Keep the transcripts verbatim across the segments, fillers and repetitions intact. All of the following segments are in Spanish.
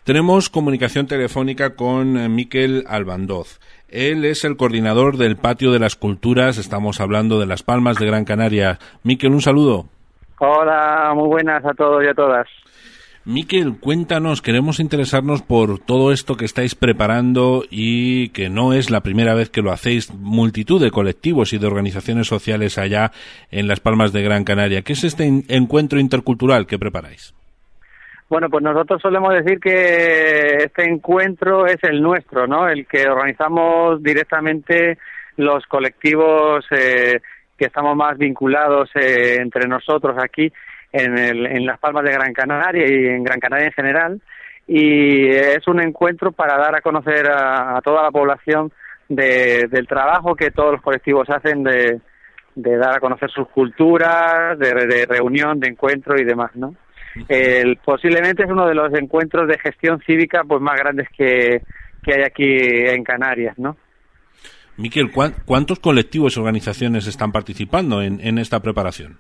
Tenemos comunicación telefónica con eh, Miquel Albandoz. Él es el coordinador del Patio de las Culturas. Estamos hablando de Las Palmas de Gran Canaria. Miquel, un saludo. Hola, muy buenas a todos y a todas. Miquel, cuéntanos, queremos interesarnos por todo esto que estáis preparando y que no es la primera vez que lo hacéis, multitud de colectivos y de organizaciones sociales allá en Las Palmas de Gran Canaria. ¿Qué es este encuentro intercultural que preparáis? Bueno, pues nosotros solemos decir que este encuentro es el nuestro, ¿no? El que organizamos directamente los colectivos eh, que estamos más vinculados eh, entre nosotros aquí en, el, en Las Palmas de Gran Canaria y en Gran Canaria en general. Y es un encuentro para dar a conocer a, a toda la población de, del trabajo que todos los colectivos hacen de, de dar a conocer sus culturas, de, de reunión, de encuentro y demás, ¿no? El, posiblemente es uno de los encuentros de gestión cívica pues más grandes que, que hay aquí en Canarias, ¿no? Miquel, ¿cuántos colectivos y organizaciones están participando en, en esta preparación?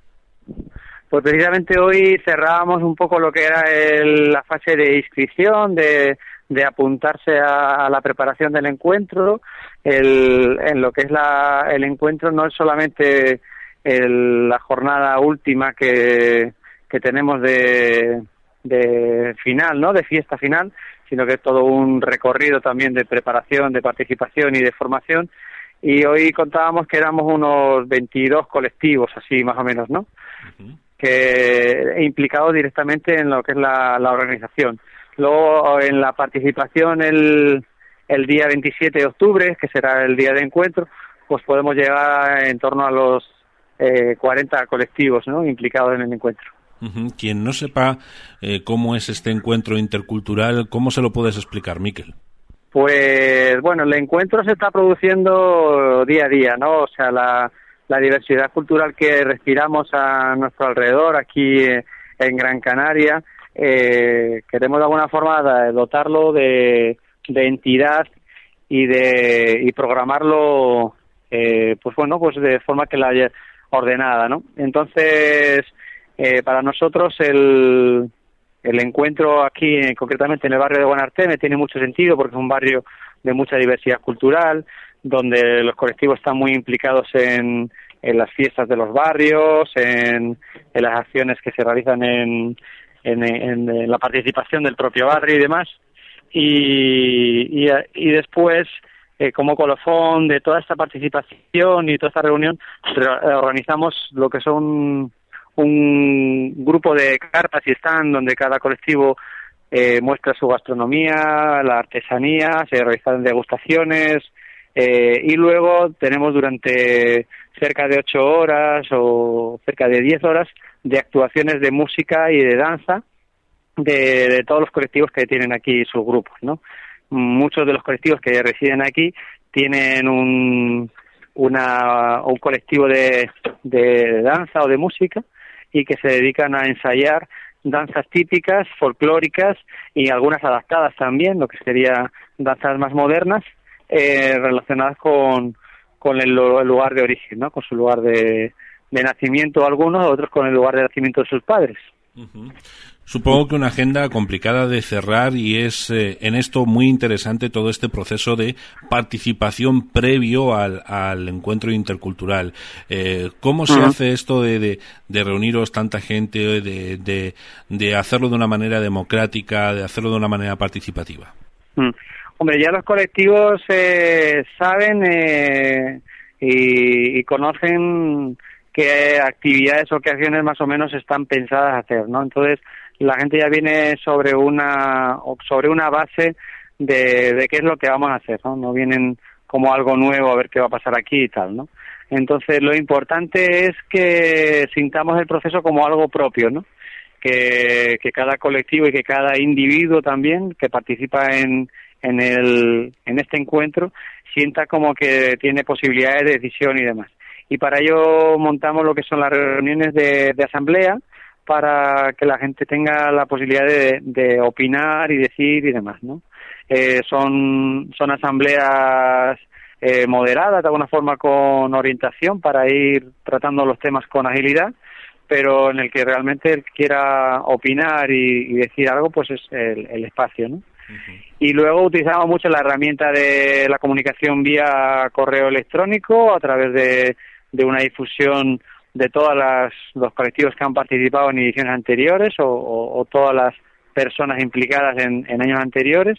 Pues precisamente hoy cerrábamos un poco lo que era el, la fase de inscripción, de, de apuntarse a, a la preparación del encuentro. El, en lo que es la, el encuentro no es solamente el, la jornada última que que tenemos de, de final, ¿no? De fiesta final, sino que es todo un recorrido también de preparación, de participación y de formación. Y hoy contábamos que éramos unos veintidós colectivos, así más o menos, ¿no? Uh-huh. Que implicados directamente en lo que es la, la organización. Luego, en la participación el, el día veintisiete de octubre, que será el día de encuentro, pues podemos llegar en torno a los eh, cuarenta colectivos, ¿no? Implicados en el encuentro. Uh-huh. Quien no sepa eh, cómo es este encuentro intercultural, ¿cómo se lo puedes explicar, Miquel? Pues, bueno, el encuentro se está produciendo día a día, ¿no? O sea, la, la diversidad cultural que respiramos a nuestro alrededor aquí eh, en Gran Canaria, eh, queremos de alguna forma dotarlo de, de entidad y de y programarlo, eh, pues bueno, pues de forma que la haya ordenada, ¿no? Entonces, Eh, para nosotros el, el encuentro aquí, eh, concretamente en el barrio de Guanarteme, tiene mucho sentido porque es un barrio de mucha diversidad cultural, donde los colectivos están muy implicados en, en las fiestas de los barrios, en, en las acciones que se realizan en, en, en, en la participación del propio barrio y demás. Y, y, y después, eh, como colofón de toda esta participación y toda esta reunión, organizamos lo que son un grupo de carpas y stand donde cada colectivo eh, muestra su gastronomía, la artesanía, se realizan degustaciones eh, y luego tenemos durante cerca de ocho horas o cerca de diez horas de actuaciones de música y de danza de, de todos los colectivos que tienen aquí sus grupos, ¿no? Muchos de los colectivos que residen aquí tienen un, una, un colectivo de, de danza o de música y que se dedican a ensayar danzas típicas, folclóricas y algunas adaptadas también, lo que sería danzas más modernas, eh, relacionadas con, con el, el lugar de origen, ¿no? Con su lugar de, de nacimiento algunos, otros con el lugar de nacimiento de sus padres. Uh-huh. Supongo que una agenda complicada de cerrar y es eh, en esto muy interesante todo este proceso de participación previo al, al encuentro intercultural. Eh, ¿Cómo se uh-huh. hace esto de, de, de reuniros tanta gente, de, de, de hacerlo de una manera democrática, de hacerlo de una manera participativa? Uh-huh. Hombre, ya los colectivos eh, saben eh, y, y conocen qué actividades o qué acciones más o menos están pensadas a hacer, ¿no? Entonces, la gente ya viene sobre una sobre una base de, de qué es lo que vamos a hacer, ¿no? No vienen como algo nuevo a ver qué va a pasar aquí y tal, ¿no? Entonces, lo importante es que sintamos el proceso como algo propio, ¿no? Que, que cada colectivo y que cada individuo también que participa en, en, el, en este encuentro sienta como que tiene posibilidades de decisión y demás. Y para ello montamos lo que son las reuniones de, de asamblea, para que la gente tenga la posibilidad de, de opinar y decir y demás, ¿no? Eh, son, son asambleas eh, moderadas, de alguna forma con orientación, para ir tratando los temas con agilidad, pero en el que realmente el que quiera opinar y, y decir algo, pues es el, el espacio, ¿no? Uh-huh. Y luego utilizamos mucho la herramienta de la comunicación vía correo electrónico a través de, de una difusión de todos los colectivos que han participado en ediciones anteriores o, o, o todas las personas implicadas en, en años anteriores,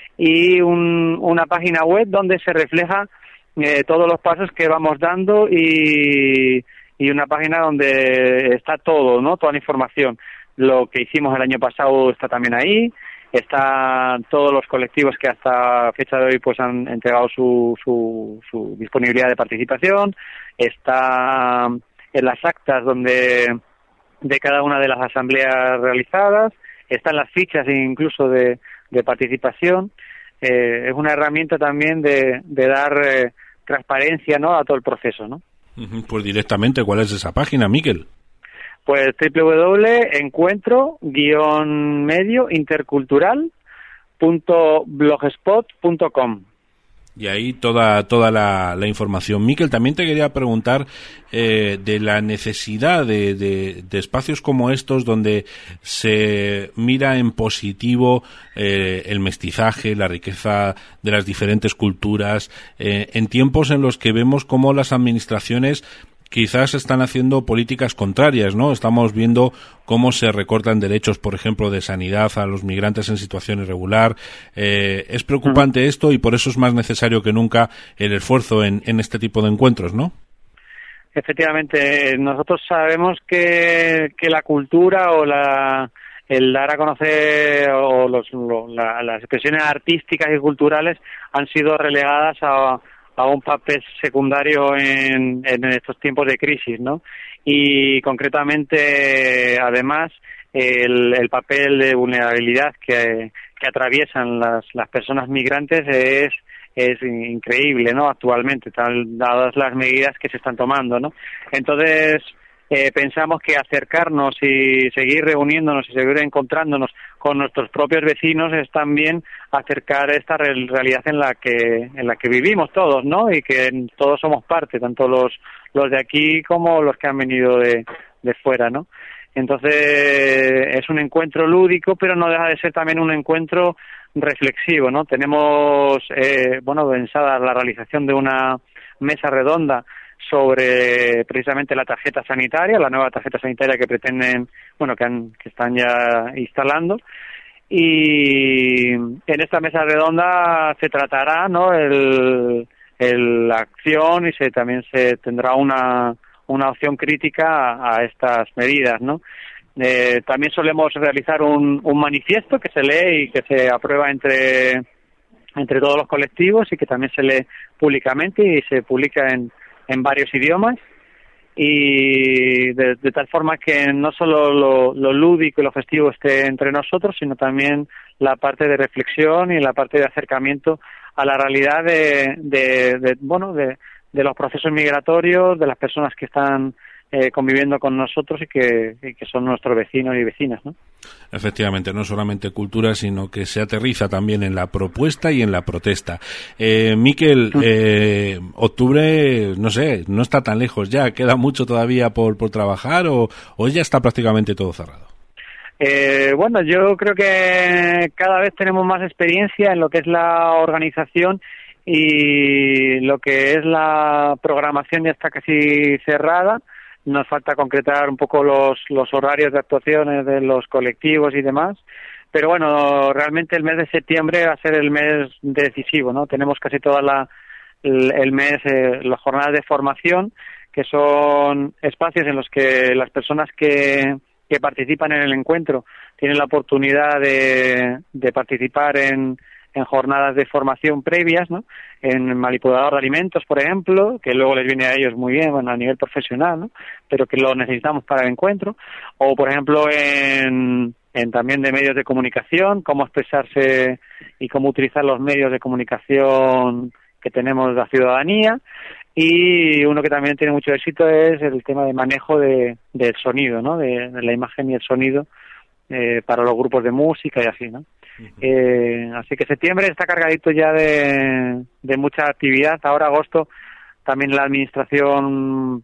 y un, una página web donde se refleja eh, todos los pasos que vamos dando y, y una página donde está todo, ¿no? Toda la información. Lo que hicimos el año pasado está también ahí, están todos los colectivos que hasta fecha de hoy pues han entregado su, su, su disponibilidad de participación, está en las actas donde de cada una de las asambleas realizadas, están las fichas incluso de, de participación. Eh, es una herramienta también de, de dar eh, transparencia, ¿no?, a todo el proceso, ¿no? Pues directamente, ¿cuál es esa página, Miquel? Pues doble u doble u doble punto encuentro guión medio intercultural punto blogspot punto com. Y ahí toda toda la, la información. Miquel, también te quería preguntar eh, de la necesidad de, de, de espacios como estos donde se mira en positivo eh, el mestizaje, la riqueza de las diferentes culturas, eh, en tiempos en los que vemos cómo las administraciones quizás están haciendo políticas contrarias, ¿no? Estamos viendo cómo se recortan derechos, por ejemplo, de sanidad a los migrantes en situación irregular. Eh, es preocupante esto y por eso es más necesario que nunca el esfuerzo en, en este tipo de encuentros, ¿no? Efectivamente, nosotros sabemos que, que la cultura o la el dar a conocer o los, lo, la, las expresiones artísticas y culturales han sido relegadas a a un papel secundario en, en estos tiempos de crisis, ¿no? Y concretamente, además, el, el papel de vulnerabilidad que, que atraviesan las, las personas migrantes es es increíble, ¿no? Actualmente, tal, dadas las medidas que se están tomando, ¿no? Entonces, eh, pensamos que acercarnos y seguir reuniéndonos y seguir encontrándonos con nuestros propios vecinos es también acercar esta realidad en la que en la que vivimos todos, ¿no? Y que todos somos parte, tanto los los de aquí como los que han venido de, de fuera, ¿no? Entonces, es un encuentro lúdico, pero no deja de ser también un encuentro reflexivo, ¿no? Tenemos, eh, bueno, pensada la realización de una mesa redonda sobre precisamente la tarjeta sanitaria, la nueva tarjeta sanitaria que pretenden, bueno, que, han, que están ya instalando. Y en esta mesa redonda se tratará, ¿no?, el, el, la acción y se también se tendrá una, una opción crítica a, a estas medidas, ¿no? Eh, también solemos realizar un, un manifiesto que se lee y que se aprueba entre, entre todos los colectivos y que también se lee públicamente y se publica en en varios idiomas, y de, de tal forma que no solo lo, lo lúdico y lo festivo esté entre nosotros, sino también la parte de reflexión y la parte de acercamiento a la realidad de, de, de bueno de, de los procesos migratorios, de las personas que están eh, conviviendo con nosotros y que, y que son nuestros vecinos y vecinas, ¿no? Efectivamente, no solamente cultura, sino que se aterriza también en la propuesta y en la protesta. Eh, Miquel, eh, octubre, no sé, no está tan lejos ya, ¿queda mucho todavía por, por trabajar o, o ya está prácticamente todo cerrado? Eh, bueno, yo creo que cada vez tenemos más experiencia en lo que es la organización y lo que es la programación ya está casi cerrada. Nos falta concretar un poco los, los horarios de actuaciones de los colectivos y demás, pero bueno, realmente el mes de septiembre va a ser el mes decisivo, ¿no? Tenemos casi toda la el, el mes, eh, las jornadas de formación, que son espacios en los que las personas que, que participan en el encuentro tienen la oportunidad de, de participar en en jornadas de formación previas, ¿no? En manipulador de alimentos, por ejemplo, que luego les viene a ellos muy bien, bueno, a nivel profesional, ¿no? Pero que lo necesitamos para el encuentro. O, por ejemplo, en, en también de medios de comunicación, cómo expresarse y cómo utilizar los medios de comunicación que tenemos la ciudadanía. Y uno que también tiene mucho éxito es el tema de manejo de, del sonido, ¿no? De, de la imagen y el sonido eh, para los grupos de música y así, ¿no? Uh-huh. Eh, así que septiembre está cargadito ya de, de mucha actividad. Ahora agosto también la administración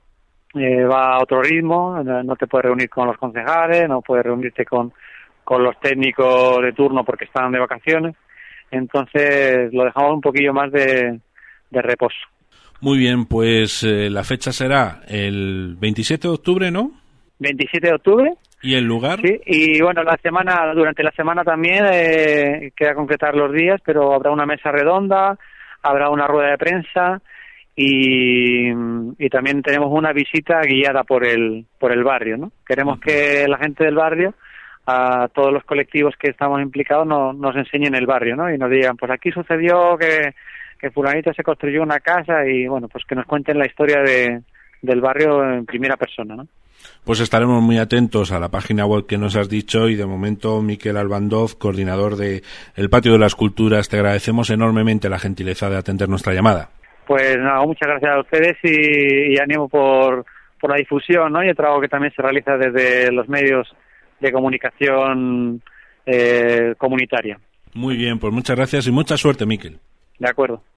eh, va a otro ritmo, no te puedes reunir con los concejales, no puedes reunirte con, con los técnicos de turno porque están de vacaciones, entonces lo dejamos un poquillo más de, de reposo. Muy bien, pues eh, la fecha será el veintisiete de octubre, ¿no? veintisiete de octubre. ¿Y el lugar? Sí, y bueno, la semana, durante la semana también eh, queda concretar los días, pero habrá una mesa redonda, habrá una rueda de prensa y, y también tenemos una visita guiada por el por el barrio, ¿no? Queremos que la gente del barrio, a todos los colectivos que estamos implicados, no, nos enseñen el barrio, ¿no? Y nos digan, pues aquí sucedió que, que fulanito se construyó una casa y, bueno, pues que nos cuenten la historia de, del barrio en primera persona, ¿no? Pues estaremos muy atentos a la página web que nos has dicho y de momento, Miquel Albandov, coordinador de el Patio de las Culturas, te agradecemos enormemente la gentileza de atender nuestra llamada. Pues nada, muchas gracias a ustedes y, y ánimo por, por la difusión, ¿no? Y el trabajo que también se realiza desde los medios de comunicación eh, comunitaria. Muy bien, pues muchas gracias y mucha suerte, Miquel. De acuerdo.